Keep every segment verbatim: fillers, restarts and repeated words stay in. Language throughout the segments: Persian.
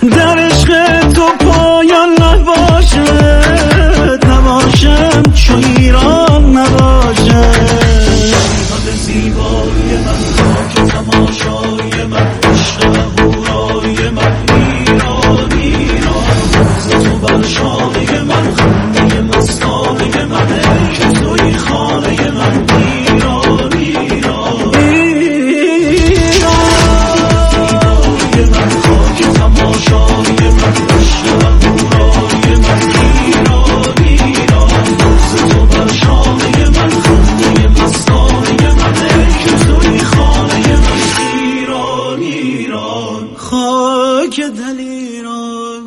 در عشق تو پایان نباشه، نباشم چو ایران نباشه. داد زیبای من، خاک تماشای من، عشق هورای من، ایران ایران. روز تو بر شانه من، خنده مستانه من، ای که توی خانه من، ایران ایران ایران. زیبای من، خاک تماشای من، عشق هورای من، ایران ایران. روز تو بر شانه من، خنده مستانه من، ای که توی خانه من، ایران ایران. خاک دل ایران.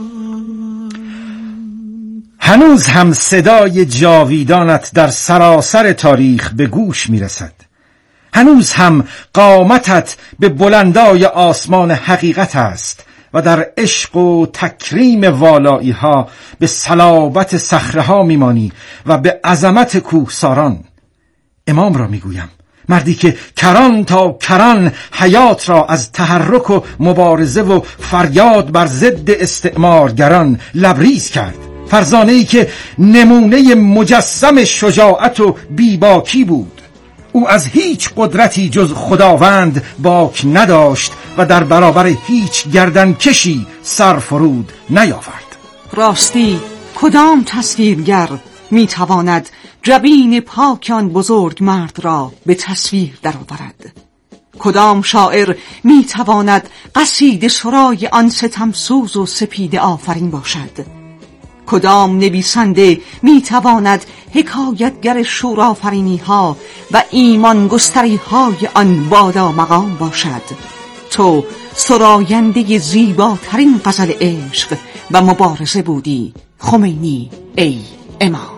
هنوز هم صدای جاویدانت در سراسر تاریخ به گوش میرسد. هنوز هم قامتت به بلندای آسمان حقیقت است و در عشق و تکریم والایی ها به صلابت صخره ها میمانی و به عظمت کوهساران. امام را میگویم، مردی که کران تا کران حیات را از تحرک و مبارزه و فریاد بر ضد استعمارگران لبریز کرد. فرزانه‌ای که نمونه مجسم شجاعت و بیباکی بود. او از هیچ قدرتی جز خداوند باک نداشت و در برابر هیچ گردنکشی سر فرود نیاورد. راستی کدام تصویرگر میتواند جبین پاک آن بزرگ مرد را به تصویر درآورد؟ کدام شاعر میتواند قصیده سرای آن ستمسوز و سپید آفرین باشد؟ کدام نویسنده میتواند حکایتگر شورآفرینی ها و ایمان گستری های آن بادا مقام باشد؟ تو سراینده زیباترین غزل عشق و مبارزه بودی خمینی ای امام.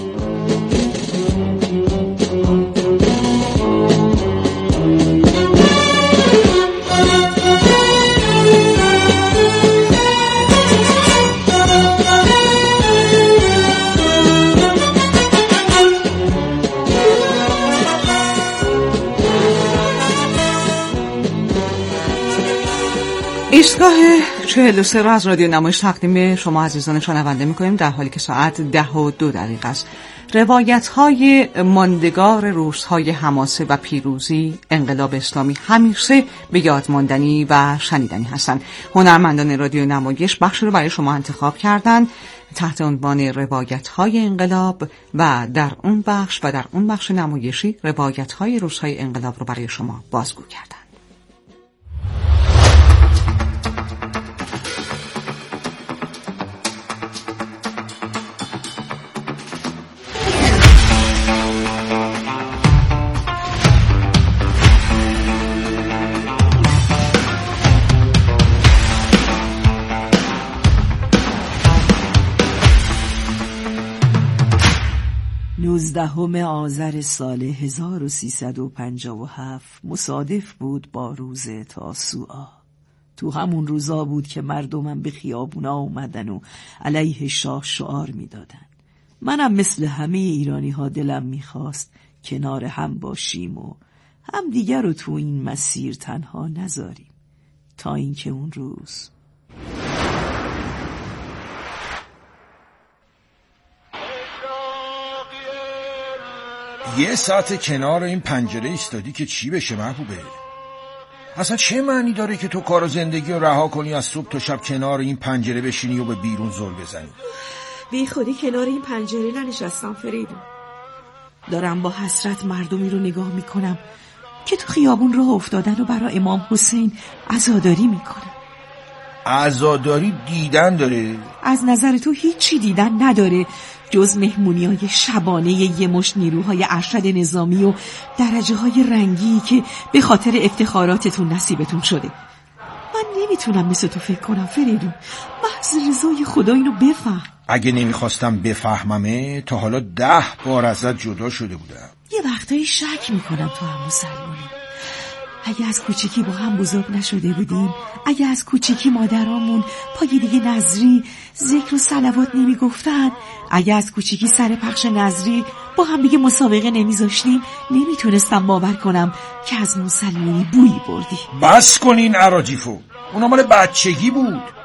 ایستگاه چهل و سه را از رادیو نمایش تقدیم شما عزیزان شنونده می‌کنیم در حالی که ساعت ده و دو دقیقه است. روایت‌های ماندگار روزهای حماسه و پیروزی انقلاب اسلامی همیشه به یاد ماندنی و شنیدنی هستند. هنرمندان رادیو نمایش بخش رو برای شما انتخاب کردند تحت عنوان روایت‌های انقلاب و در اون بخش و در اون بخش نمایشی روایت‌های روزهای انقلاب رو برای شما بازگو کردند. نوزدهم آذر سال هزار و سیصد و پنجاه و هفت مصادف بود با روز تاسوعا. تو همون روزا بود که مردمم به خیابونا اومدن و علیه شاه شعار میدادن. منم مثل همه ایرانی ها دلم میخواست کنار هم باشیم و هم دیگر رو تو این مسیر تنها نذاریم تا اینکه اون روز یه ساعت کنار این پنجره ایستادی که چی بشه محبوبه؟ اصلا چه معنی داره که تو کار و زندگی رو رها کنی از صبح تا شب کنار این پنجره بشینی و به بیرون زل بزنی؟ بی خودی کنار این پنجره ننشستم فریدون. دارم با حسرت مردمی رو نگاه میکنم که تو خیابون راه افتادن و برای امام حسین عزاداری میکنن. عزاداری دیدن داره؟ از نظر تو هیچی دیدن نداره جز مهمونی‌های شبانه یه مشت نیروهای ارشد نظامی و درجه های رنگی که به خاطر افتخاراتتون نصیبتون شده. من نمیتونم مثل تو فکر کنم فریدون. محض رضای خدا اینو بفهم. اگه نمیخواستم بفهممه تا حالا ده بار ازت جدا شده بودم. یه وقتایی شک میکنم تو هم مسلمانی. اگه از کوچیکی با هم بزرگ نشده بودیم، اگه از کوچیکی مادرامون پای دیگه نظری ذکر و صلوات نمی گفتن، اگه از کوچیکی سر پخش نظری با هم دیگه مسابقه نمی زاشتیم، نمیتونستم باور کنم که از مسلمانی بویی بردی. بس کن این اراجیفو، اونا مال بچگی بود.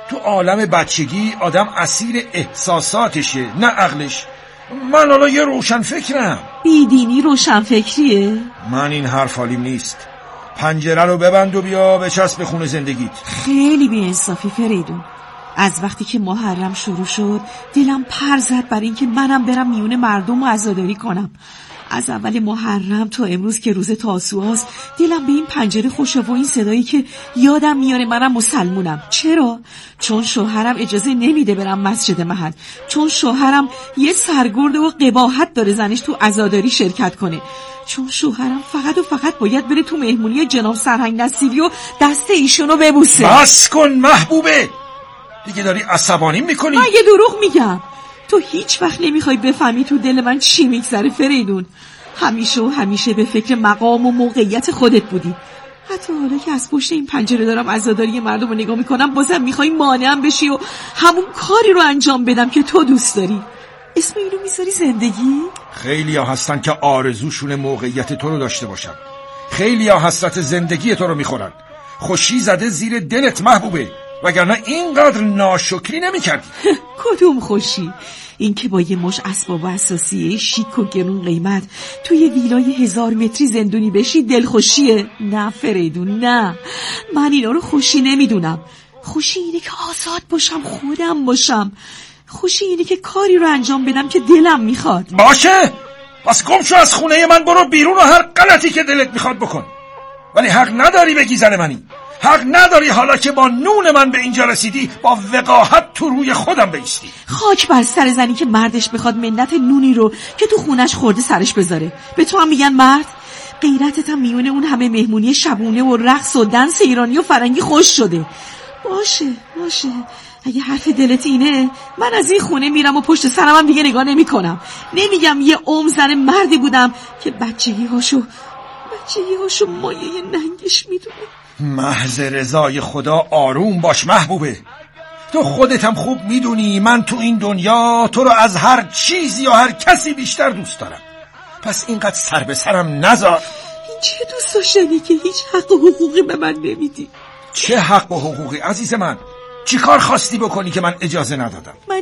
تو عالم بچگی آدم اسیر احساساتشه نه عقلش. من حالا یه روشن فکرم. بیدینی روشن فکریه؟ من این حرف حالیم نیست. پنجره رو ببند و بیا بچسب به خونه زندگیت. خیلی بی‌انصافی فریدون. از وقتی که محرم شروع شد دلم پر زد بر این که منم برم میون مردم و عزاداری کنم. از اول محرم تا امروز که روز تاسوعاست دلم به این پنجره خوشه و این صدایی که یادم میاره منم مسلمونم. چرا؟ چون شوهرم اجازه نمیده برم مسجد محل، چون شوهرم یه سرگرده و قباحت داره زنش تو عزاداری شرکت کنه، چون شوهرم فقط و فقط باید بره تو مهمونی جناب سرهنگ نصیری و دست ایشونو ببوسه. بس کن محبوبه، دیگه داری عصبانی میکنی. من یه دروغ میگم؟ تو هیچ وقت نمیخوای بفهمی تو دل من چی میگذره فریدون. همیشه و همیشه به فکر مقام و موقعیت خودت بودی. حتی حالا که از پشت این پنجره دارم عزاداری مردم رو نگاه میکنم بازم میخوای مانعم بشی و همون کاری رو انجام بدم که تو دوست داری. اسم اینو میذاری زندگی؟ خیلی ها هستن که آرزوشون موقعیت تو رو داشته باشن. خیلی ها حسرت زندگی تو رو میخورن. خوشی زده زیر دلت محبوبه، وگرنه اینقدر ناشکری نمی کردی. کدوم خوشی؟ این که با یه مش اسباب و اساسیه شیک و گرون قیمت توی ویلای هزار متری زندونی بشی دلخوشیه؟ نه فریدون نه، من اینا رو خوشی نمیدونم. خوشی اینه که آزاد باشم، خودم باشم. خوشی اینه که کاری رو انجام بدم که دلم میخواد. باشه، پس گم شو از خونه من، برو بیرون و هر غلطی که دلت میخواد بکن. ولی حق نداری بگی زن منی. حق نداری حالا که با نون من به اینجا رسیدی با وقاحت تو روی خودم بایستی. خاک بر سر زنی که مردش بخواد منت نونی رو که تو خونش خورده سرش بذاره. به تو هم میگن مرد؟ غیرتت هم میونه اون همه مهمونی شبونه و رقص و دنس ایرانی و فرنگی خوش شده. باشه باشه، اگه حرف دلت اینه من از این خونه میرم و پشت سرم هم دیگه نگاه نمی کنم. نمیگم یه عمر زن مردی بودم که بچگی هاشو بچگی هاشو مایه ننگش میدونه. محض رضای خدا آروم باش محبوبه. تو خودت هم خوب میدونی من تو این دنیا تو رو از هر چیزی یا هر کسی بیشتر دوست دارم. پس اینقدر سر به سرم نذار. این چه دوست داشتنی که هیچ حق و حقوقی به من نمیدی؟ چه حق و حقوقی عزیز من؟ چی کار خواستی بکنی که من اجازه ندادم؟ من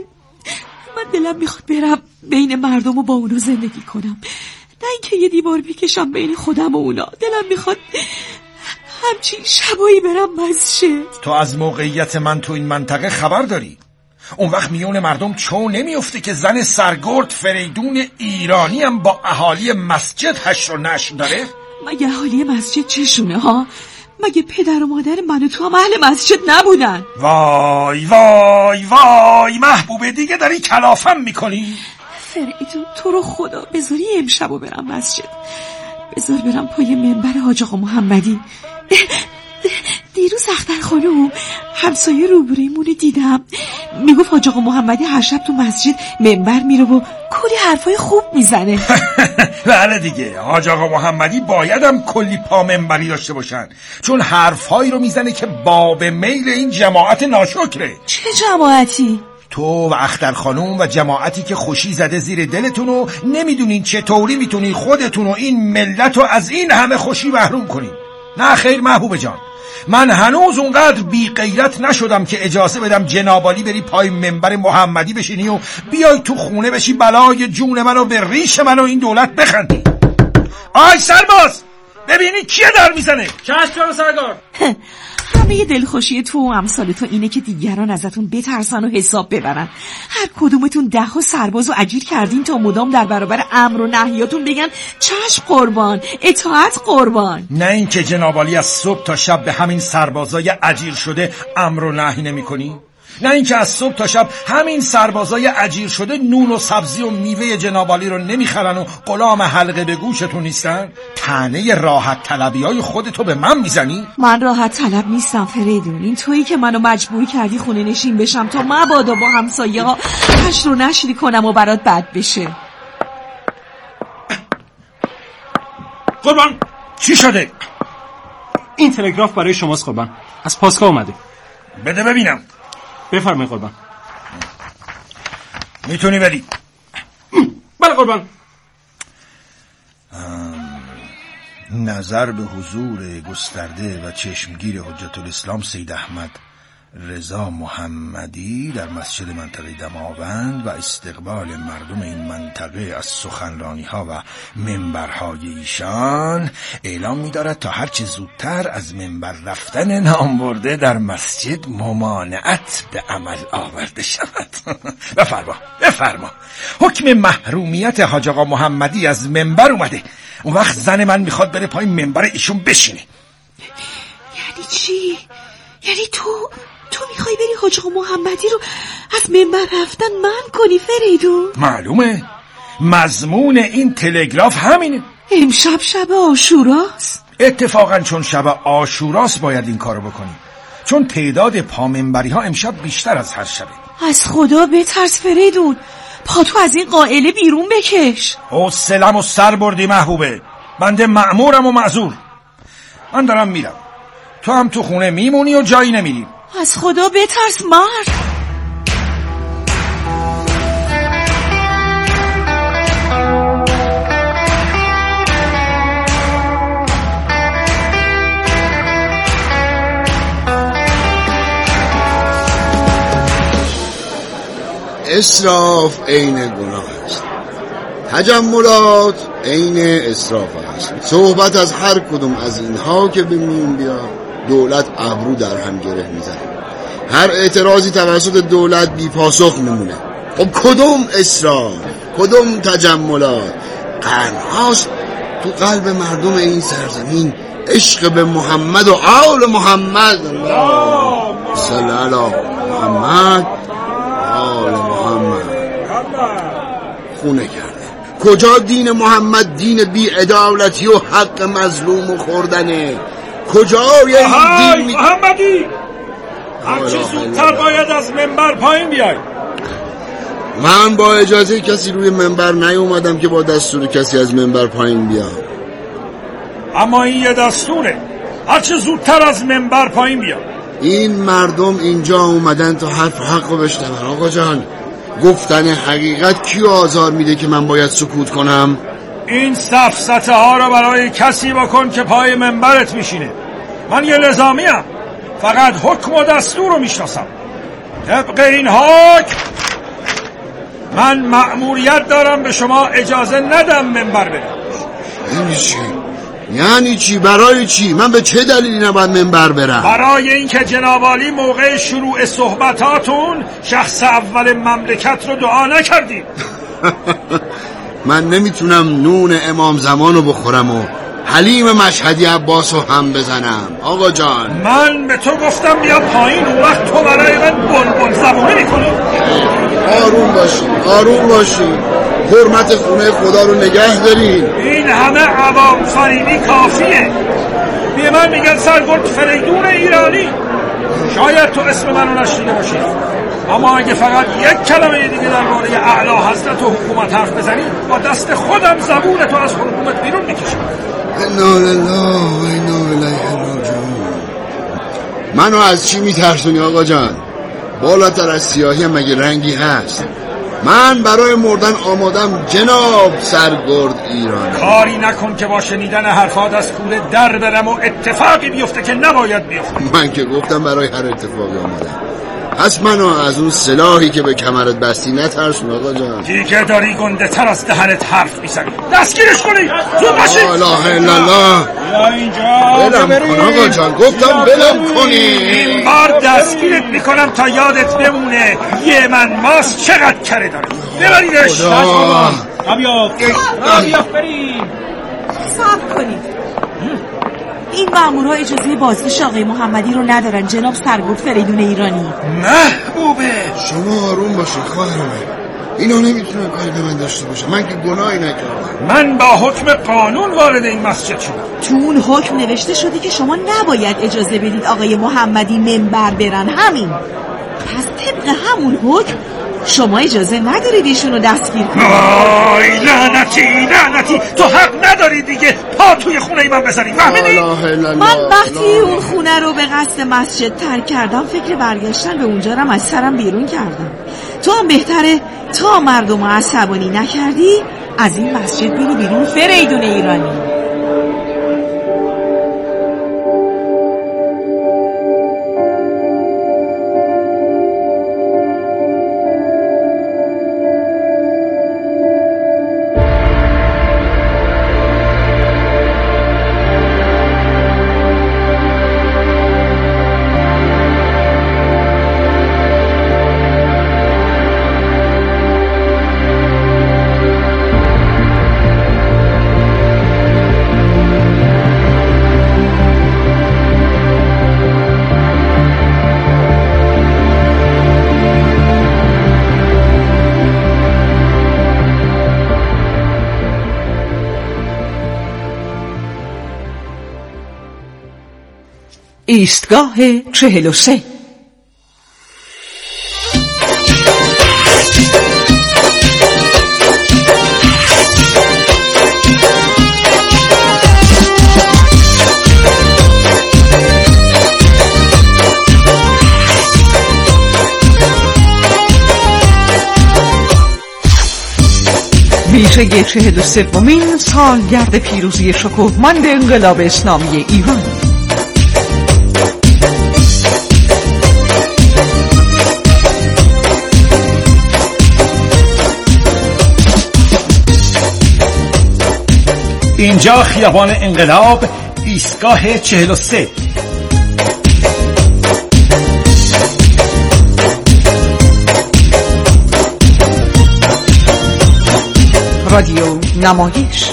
من دلم میخواد برم بین مردم و با اونو زندگی کنم، نه اینکه یه دیوار بکشم بین خودم و اونا. دلم میخواد همچین شبایی برم مسجد. تو از موقعیت من تو این منطقه خبر داری؟ اون وقت میون مردم چون نمیفته که زن سرگرد فریدون ایرانی هم با اهالی مسجد حشر و نشر داره؟ مگه اهالی مسجد چشونه ها؟ مگه پدر و مادر من و تو هم اهل مسجد نبودن؟ وای وای وای محبوبه، دیگه داری کلافم میکنی. فریدون تو رو خدا بذاری امشبو برم مسجد، بذار برم پای منبر حاج آقا محمدی. دیروز اختر خانم همسایه روبرویمون دیدم میگفت حاج آقا محمدی هر شب تو مسجد منبر میره و کلی حرفای خوب میزنه. بله دیگه، حاج آقا محمدی بایدم کلی پا منبری داشته باشن، چون حرفهایی رو میزنه که باب میل این جماعت ناشکره. چه جماعتی؟ تو و اختر خانوم و جماعتی که خوشی زده زیر دلتون و نمیدونین چطوری میتونین خودتون و این ملت رو از این همه خوشی محروم کنین. نه خیر محبوب جان، من هنوز اونقدر بی غیرت نشدم که اجازه بدم جنابالی بری پای منبر محمدی بشینی و بیای تو خونه بشی بلای جون منو به ریش منو این دولت بخندی. آی سرباز، ببینی کیه در میزنه؟ چشم جان سرگار. همه دلخوشی تو و امثال تو اینه که دیگران ازتون بترسن و حساب ببرن. هر کدومتون ده ها سرباز و اجیر کردین تا مدام در برابر امر و نهیاتون بگن چشم قربان، اطاعت قربان. نه اینکه جنابالی از صبح تا شب به همین سربازای اجیر شده امر و نهی نمی کنی؟ نه اینکه از صبح تا شب همین سربازای اجیر شده نون و سبزی و میوه جنابالی رو نمیخرن و غلام حلقه به گوشتون نیستن؟ طعنه راحت طلبی های خودتو به من میزنی؟ من راحت طلب نیستم فریدون. این تویی که منو مجبور کردی خونه نشین بشم تا مبادا با همسایه ها حشر و نشری کنم و برات بد بشه. قربان چی شده؟ این تلگراف برای شماست قربان، از پاسکا اومده. بده ببینم. بفرمایید قربان. میتونی بری؟ بله قربان. نظر به حضور گسترده و چشمگیر حجت الاسلام سید احمد رضا محمدی در مسجد منطقه دماوند و استقبال مردم این منطقه از سخنرانی ها و منبرهای ایشان اعلام می دارد تا هرچه زودتر از منبر رفتن نامبرده در مسجد ممانعت به عمل آورده شود. بفرما بفرما. حکم محرومیت حاج آقا محمدی از منبر اومده. اون وقت زن من میخواد بره پای منبر ایشون بشینه. یعنی چی؟ یعنی تو تو میخوای بری حاج آقا محمدی رو از منبر رفتن منع کنی فریدون؟ معلومه، مضمون این تلگراف همینه. امشب شب عاشوراست. اتفاقا چون شب عاشوراست باید این کارو بکنیم، چون تعداد پامنبری ها امشب بیشتر از هر شبه. از خدا بترس فریدون، پاتو از این قائله بیرون بکش. حوصله‌مو سر بردی محبوبه، بنده مأمورم و معذور. من دارم میرم، تو هم تو خونه میمونی و جایی نمیری. از خدا بترس مرد. اسراف عین گناه است، تجملات عین اسراف است. صحبت از هر کدوم از اینها که به میون بیاد دولت ابرو در هم گره میزنه. هر اعتراضی توسط دولت بی پاسخ میمونه. خب کدوم اسراف، کدوم تجملات؟ قرنهاست تو قلب مردم این سرزمین عشق به محمد و آل محمد. صلی علی محمد آل محمد خونه کرده. کجا دین محمد دین بی عدالتی و حق مظلوم و خوردنه؟ کجا یه دین می... محمدی هرچی زودتر باید از منبر پایین بیای. من با اجازه کسی روی منبر نیومدم که با دستور کسی از منبر پایین بیام. اما این یه دستوره، هرچی زودتر از منبر پایین بیا. این مردم اینجا اومدن تا حرف حق رو بشنون. آقا جان، گفتن حقیقت کیو آزار میده که من باید سکوت کنم؟ این سفسطه ها رو برای کسی بکن که پای منبرت میشینه. من یه نظامیم، فقط حکم و دستور رو میشناسم. طبق این حکم من مأموریت دارم به شما اجازه ندم منبر برم. یعنی چی؟ یعنی چی؟ برای چی؟ من به چه دلیلی نباید منبر برم؟ برای اینکه جناب عالی موقع شروع صحبتاتون شخص اول مملکت رو دعا نکردید. من نمیتونم نون امام زمانو بخورم و حلیم مشهدی عباسو هم بزنم. آقا جان، من به تو گفتم بیا پایین، اون وقت تو برای من بلبل زبونه میکنی. آروم باشین، آروم باشین، حرمت خونه خدا رو نگه دارین. این همه عوام فریبی کافیه. به من میگن سرگرد فریدون ایرانی. شاید تو اسم منو نشنیده باشی، اما اگه فقط یک کلمه دیگه درباره اعلی حضرت و حکومت حرف بزنی با دست خودم زبون تو از حکومت بیرون میکشم. انا لله و انا الیه راجعون. منو از چی میترسونی آقا جان؟ بالاتر از سیاهی مگه رنگی هست؟ من برای مردن آمادم جناب سرگرد ایرانی. کاری نکن که با شنیدن حرفات از کوره در برم و اتفاقی بیفته که نباید بیفته. من که گفتم برای هر اتفاقی آمادم. پس منو از اون سلاحی که به کمرت بستی نترسون آقا جان. دیگه داری گنده تر از دهنت حرف میزنی. دستگیرش کنی. زود باشی. لا اله الا الله. یا اینجا بلم کن آقا جان، گفتم بلم کنی. این بار دستگیرت میکنم تا یادت بمونه یه من ماست چقدر کره داره. ببریدش. رابیا رابیا بریم. صبر کنید. این مامورها اجازه بازداشت آقای محمدی رو ندارن جناب سرگرد فریدون ایرانی. محبوبه شما آروم باشید خواهرم، اینا نمیتونن کاری به من داشته باشه. من که گناهی نکردم. من با حکم قانون وارد این مسجد شدم. تو اون حکم نوشته شده که شما نباید اجازه بدید آقای محمدی منبر برن. همین. پس طبق همون حکم شما اجازه ندارید ایشونو دستگیر کنید. آی لعنتی لعنتی، تو حق نداری دیگه پا توی خونه من بزنی. فهمیدی؟ من وقتی اون خونه رو به قصد مسجد ترک کردم فکر برگشتن به اونجا رو از سرم بیرون کردم. تو هم بهتره تا مردم رو عصبانی نکردی از این مسجد برو بیرون فریدون ایرانی. ایستگاه چهل و سه. ویژه چهل و سومین سالگرد پیروزی شکوهمند انقلاب اسلامی ایران. اینجا خیابان انقلاب، ایستگاه چهل و سه. رادیو نمایش.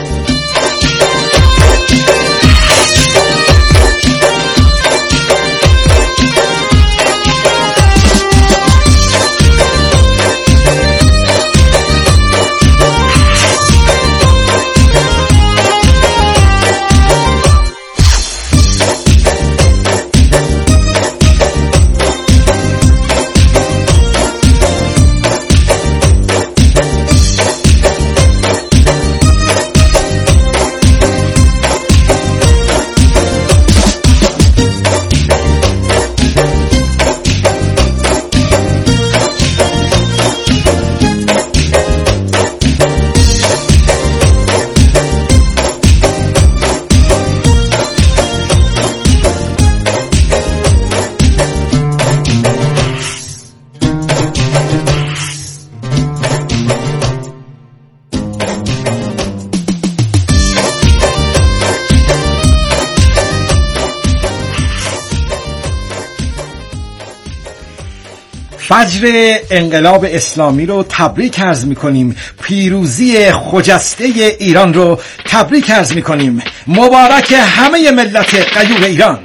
فجر انقلاب اسلامی رو تبریک عرض می‌کنیم. پیروزی خجسته ایران رو تبریک عرض می‌کنیم. مبارک همه ملت غیور ایران.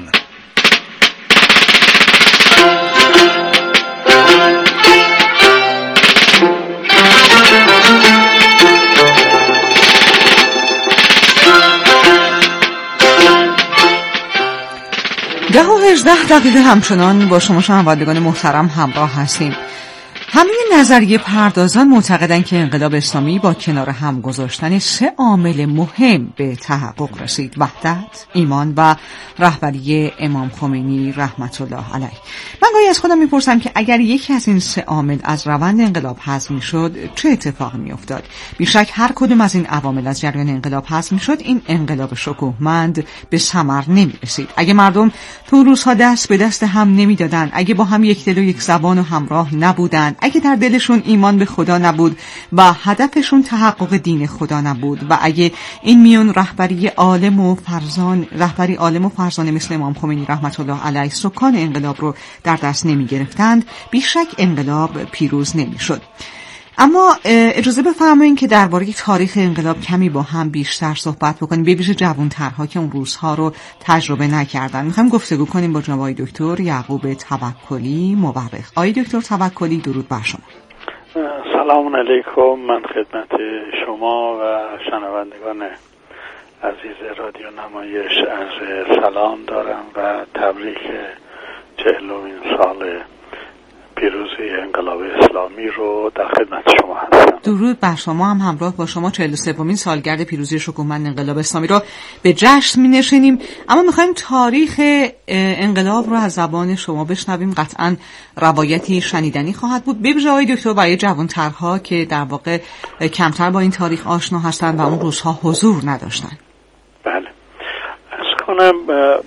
ده و هجده دقیقه همچنان با شما شنوندگان محترم همراه هستیم. همه نظریه پردازان معتقدند که انقلاب اسلامی با کنار هم گذاشتن سه عامل مهم به تحقق رسید: وحدت، ایمان و رهبری امام خمینی رحمت الله علیه. من گاهی از خودم میپرسم که اگر یکی از این سه عامل از روند انقلاب حذف میشد چه اتفاقی میافتاد؟ بیشک هر کدوم از این عوامل از جریان انقلاب حذف میشد، این انقلاب شکوهمند به ثمر نمیرسید. اگه مردم تو روزها دست به دست هم نمیدادن، اگه با هم یک دل و یک زبان و همراه نبودن، اگه در دلشون ایمان به خدا نبود و هدفشون تحقق دین خدا نبود، و اگه این میون رهبری عالم و فرزان رهبری عالم و فرزانه مثل امام خمینی رحمت الله علیه سکان انقلاب رو در دست نمی گرفتند، بیشک انقلاب پیروز نمی شد. اما اجازه بفرمایید که درباره تاریخ انقلاب کمی با هم بیشتر صحبت بکنیم، به ویژه جوان‌ترها که اون روزها رو تجربه نکردن. می‌خوایم گفتگو کنیم با جناب آقای دکتر یعقوب توکلی، مورخ. آقای دکتر توکلی، درود بر شما. سلام علیکم. من خدمت شما و شنوندگان عزیز رادیو نمایش عرض سلام دارم و تبریک چهلمین سال پیروزی انقلاب اسلامی رو در خدمت شما هستم. درود بر شما. هم همراه با شما چهل و سومین سالگرد پیروزی شکوهمند انقلاب اسلامی رو به جشن می‌نشینیم. اما می‌خوایم تاریخ انقلاب رو از زبان شما بشنویم. قطعاً روایتی شنیدنی خواهد بود، به ویژه آقای دکتر برای جوان‌ترها که در واقع کمتر با این تاریخ آشنا هستند و اون روزها حضور نداشتن. بله. عرض کنم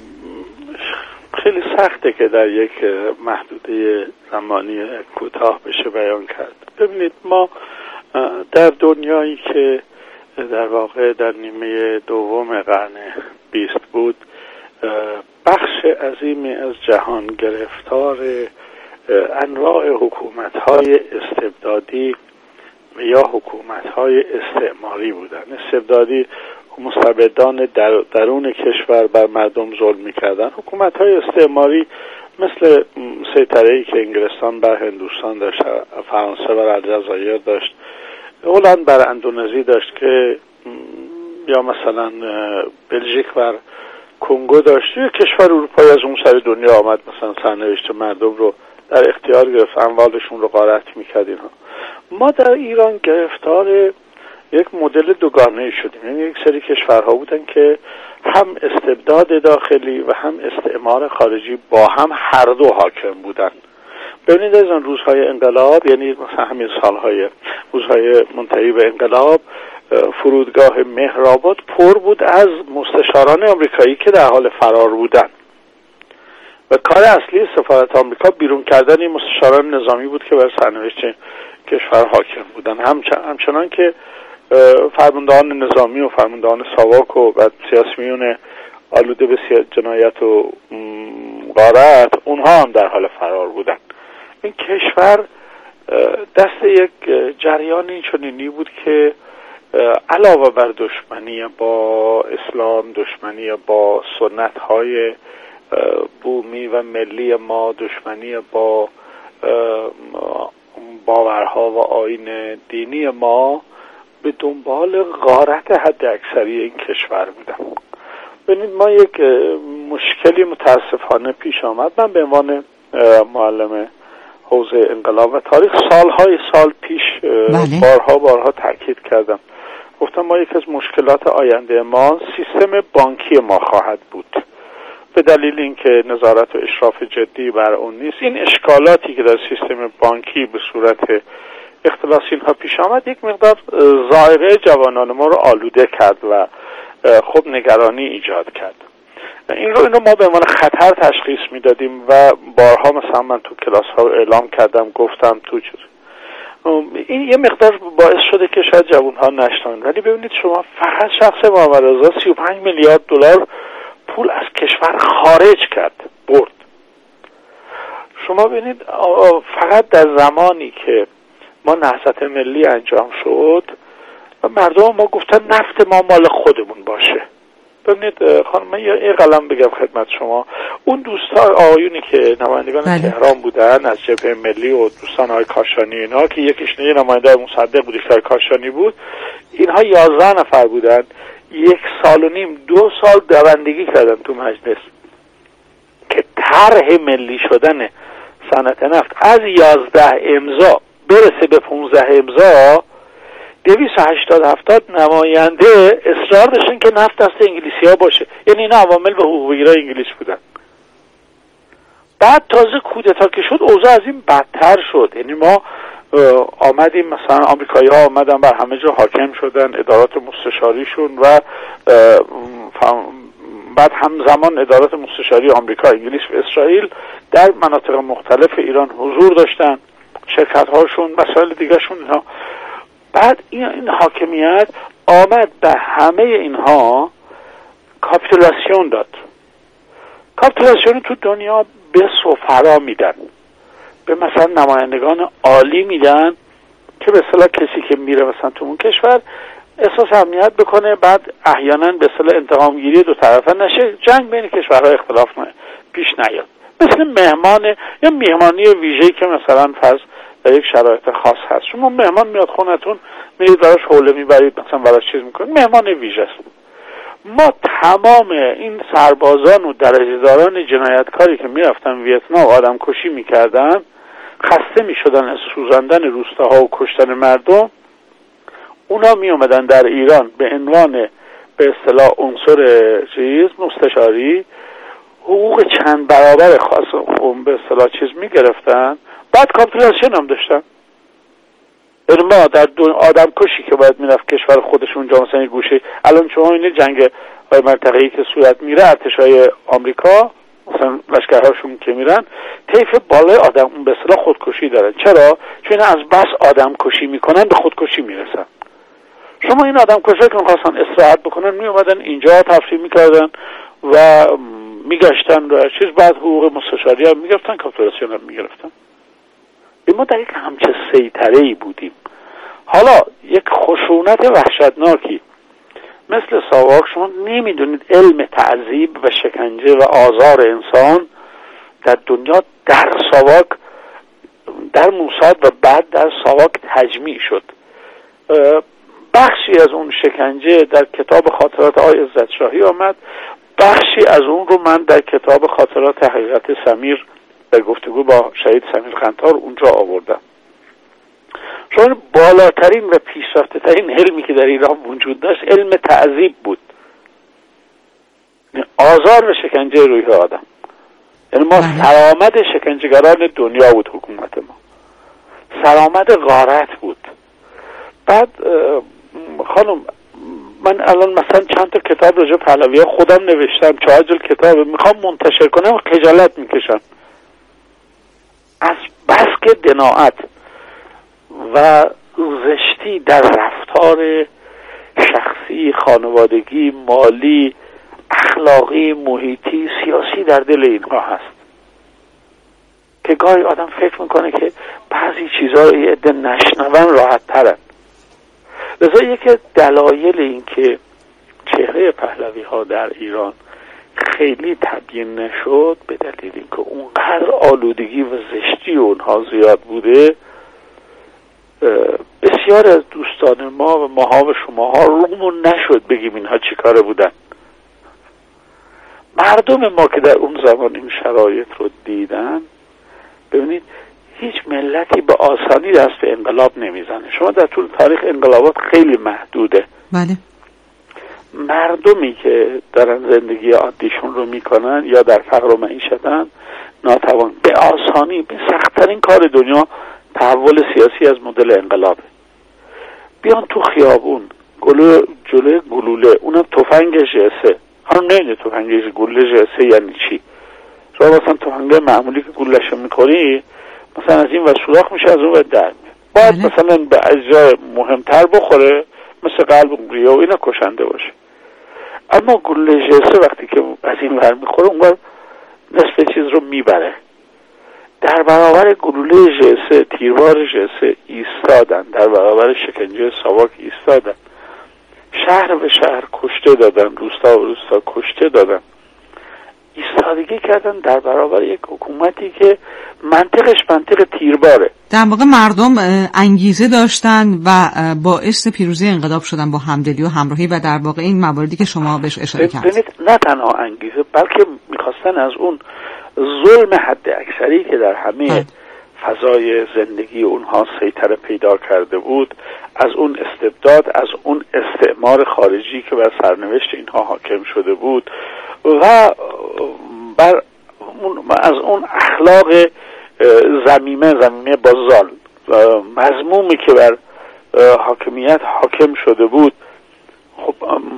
خیلی سخته که در یک محدوده زمانی کوتاه بشه بیان کرد. ببینید، ما در دنیایی که در واقع در نیمه دوم قرن بیست بود، بخش عظیمی از جهان گرفتار انواع حکومت‌های استبدادی یا حکومت‌های استعماری بودند. استبدادی مستبدان در درون کشور بر مردم ظلم می‌کردند. حکومت‌های استعماری مثل سیطره‌ای که انگلستان بر هندوستان داشت، فرانسه بر الجزایر داشت، هلند بر اندونزی داشت، که یا مثلا بلژیک بر کنگو داشت. یک کشور اروپایی از اون سر دنیا آمد مثلا سرنوشت مردم رو در اختیار گرفت، اموالشون رو غارت میکرد. اینها ما در ایران گرفتار یک مدل دوگانه شدیم، یعنی یک سری کشورها بودن که هم استبداد داخلی و هم استعمار خارجی با هم هر دو حاکم بودن. ببینید از اون روزهای انقلاب، یعنی مثلا همین سالهای روزهای منتهی به انقلاب، فرودگاه مهرآباد پر بود از مستشاران آمریکایی که در حال فرار بودن و کار اصلی سفارت آمریکا بیرون کردن این مستشاران نظامی بود که بر سرنوشت کشور حاکم بودن. همچنان که فرماندهان نظامی و فرماندهان ساواک و سیاسیون آلوده به جنایت و غارت، اونها هم در حال فرار بودن. این کشور دست یک جریانی چنینی بود که علاوه بر دشمنی با اسلام، دشمنی با سنت‌های بومی و ملی ما، دشمنی با باورها و آیین دینی ما، به دنبال غارت حد اکثری این کشور بودم. ببینید ما یک مشکلی متاسفانه پیش آمد. من به عنوان معلم حوزه انقلاب و تاریخ سالهای سال پیش بله. بارها بارها تاکید کردم، گفتم ما یک از مشکلات آینده ما سیستم بانکی ما خواهد بود، به دلیل اینکه نظارت و اشراف جدی بر اون نیست. این اشکالاتی که در سیستم بانکی به صورت اختلاس اینها پیش آمد یک مقدار ذائقه جوانان ما رو آلوده کرد و خب نگرانی ایجاد کرد. این رو اینو ما به عنوان خطر تشخیص میدادیم و بارها مثلا من تو کلاس ها اعلام کردم، گفتم تو چیز این یه مقدار باعث شده که شاید جوان ها نشنن. ولی ببینید شما فقط شخص محمد رضا سی و پنج میلیارد دلار پول از کشور خارج کرد، برد. شما ببینید فقط در زمانی که ما نهضت ملی انجام شد و مردم ما گفتن نفت ما مال خودمون باشه. ببینید خانم من یه قلم بگم خدمت شما، اون دوستان آقایونی که نمایندگان بله. تهران بودن از جبهه ملی و دوستان های کاشانی اینا که یکیش یه نماینده مصدق بود، یکی کاشانی بود، اینها یازده نفر بودن، یک سال و نیم دو سال دوندگی کردن تو مجلس که طرح ملی شدن صنعت نفت از یازده امضا برسه به پانزده امضا. دویست و هشتاد هفتاد نماینده اصرار داشتن که نفت دست انگلیسی ها باشه، یعنی این عوامل به حقوق بگیرای انگلیس بودن. بعد تازه کودتا که شد اوضاع از این بدتر شد، یعنی ما آمدیم مثلا آمریکایی ها آمدن بر همه جا حاکم شدن، ادارات مستشاریشون و بعد همزمان ادارات مستشاری آمریکا، انگلیس و اسرائیل در مناطق مختلف ایران حضور داشتن، شرکت هاشون، مسائل دیگه شون اینها. بعد این, این حاکمیت آمد به همه اینها کاپیتولاسیون داد. کاپیتولاسیون تو دنیا به سفرا میدن، به مثلا نمایندگان عالی میدن که به اصطلاح کسی که میره مثلا تو اون کشور احساس امنیت بکنه، بعد احیانا به اصطلاح انتقام گیری دو طرفه نشه، جنگ بین کشورها اختلاف نه پیش نیاد، مثل مهمان یا مهمانی ویژه‌ای که مثلا فرض در یک شرایط خاص هست. شما مهمان میاد خونتون، میرید براش حوله میبرید، مثلا براش چیز میکنید، مهمان ویژه است. ما تمام این سربازان و درجه‌داران جنایتکاری که میرفتن ویتنام و آدم کشی میکردن، خسته میشدن از سوزاندن روستاها و کشتن مردم، اونا میومدن در ایران به عنوان به اصطلاح عنصر چیز مستشاری حقوق چند برابر خاص به اصطلاح چیز میگرفتن، بعد کاپیتولاسیون هم داشتن. یعنی ما در دو آدم کشی که باید میرفت کشور خودشون جا مثلا گوشه، الان شما این جنگ های منطقه‌ای که صورت میره، ارتشای آمریکا مثلا لشکرهاشون که میرن طیف بالای آدم به اصطلاح خودکشی دارن. چرا؟ چون از بس آدم کشی میکنن به خودکشی میرسن. شما این آدم کشی که میخواستن استراحت بکنن میومدن اینجا تفریح میکردن و میگشتن و چیز، بعد حقوق مستشاری هم میگرفتن، کاپیتولاسیون هم میگرفتن. ما در یک همچه سیطره‌ای بودیم. حالا یک خشونت وحشتناکی مثل ساواک، شما نمیدونید علم تعذیب و شکنجه و آزار انسان در دنیا در ساواک، در موساد و بعد در ساواک تجمیع شد. بخشی از اون شکنجه در کتاب خاطرات آقای عزت شاهی آمد، بخشی از اون رو من در کتاب خاطرات حقیقت سمیر در گفتگو با شهید سمیر خنتار اونجا آوردم. چون بالاترین و پیشرفته ترین علمی که در ایران وجود داشت علم تعذیب بود، آزار و شکنجه روی آدم. یعنی ما سرآمد شکنجهگران دنیا بود حکومت ما، سرآمد غارت بود. بعد خانم من الان مثلا چند تا کتاب راجع پهلوی خودم نوشتم، چهار جلد کتاب میخوام منتشر کنم، خجالت میکشم از بس که دناعت و زشتی در رفتار شخصی، خانوادگی، مالی، اخلاقی، محیطی، سیاسی در دل اینها هست که گاهی آدم فکر میکنه که بعضی چیزها رو یه عده نشنون راحت ترن. لذا یکی دلایل این که چهره پهلوی ها در ایران خیلی تبیین نشد به دلیل اینکه اونقدر آلودگی و زشتی اونها زیاد بوده. بسیار از دوستان ما و ماها و شماها رومون نشد بگیم اینها چی کاره بودن. مردم ما که در اون زمان این شرایط رو دیدن، ببینید هیچ ملتی به آسانی دست به انقلاب نمیزنه. شما در طول تاریخ انقلابات خیلی محدوده. بله. مردمی که دارن زندگی عادیشون رو میکنن یا در فقر و معیشتن ناتوان به آسانی به سخت‌ترین کار دنیا تحول سیاسی از مدل انقلابه. بیان تو خیابون گلو جلوی گلوله، اونم تفنگ ژسه. هم نمیده تفنگ گلوله ژسه یعنی چی. شما مثلا تفنگ معمولی که گلوله میکنی مثلا از این ور سوراخ میشه، از اون ور در میاد. باید مثلا به اجزای مهمتر بخوره، مثل قلب، ریه و اینا کشنده باشه. اما گلوله ژسه وقتی که از این ور میخوره اون ور نصف چیز رو میبره. در برابر گلوله ژسه، تیربار ژسه ایستادن، در برابر شکنجه ساواک ایستادن، شهر به شهر کشته دادن، روستا و روستا کشته دادن، ایستادگی کردن در برابر یک حکومتی که منطقش منطق تیرباره. در واقع مردم انگیزه داشتن و باعث پیروزی انقلاب شدن با همدلی و همراهی و در واقع این مواردی که شما بهش اشاره کردید. نه تنها انگیزه بلکه میخواستن از اون ظلم حد اکثری که در همه فضای زندگی اونها سیطره پیدا کرده بود، از اون استبداد، از اون استعمار خارجی که بر سرنوشت اینها حاکم شده بود و بر از اون اخلاق ذمیمه ذمیمه با ظلم مذمومی که بر حاکمیت حاکم شده بود، خب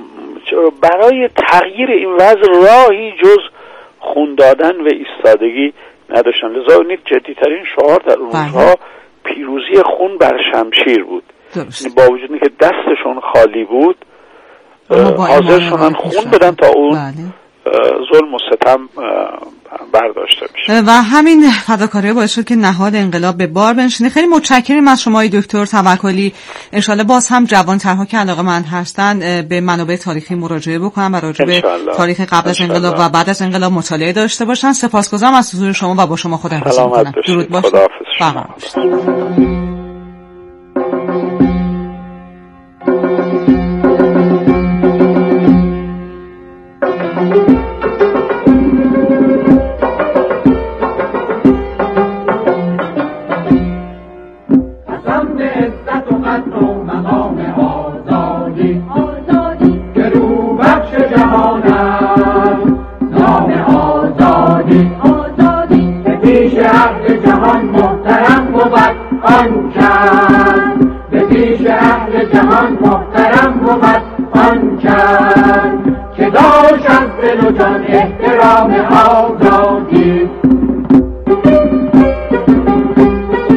برای تغییر این وضع راهی جز خون دادن و ایستادگی نداشتن. لذا اون جدیترین شعار در اون روزها پیروزی خون بر شمشیر بود. یعنی با وجود اینکه دستشون خالی بود حاضر شدن خون بدن تا اون ظلم و ستم برداشته میشه و همین فداکاری باعث شد که نهاد انقلاب به بار بنشینه. خیلی متشکریم از شما دکتر توکلی. انشالله باز هم جوانترها که علاقه‌مند هستن به منابع تاریخی مراجعه بکنن و راجع به تاریخ قبل از انقلاب و بعد از انقلاب مطالعه داشته باشن. سپاسگزارم از حضور شما و با شما خداحافظی می‌کنم. درود باشید. آن چند به پیش اهل جهان محترم بود آن چند که داشت از دل و جان احترام آزادی.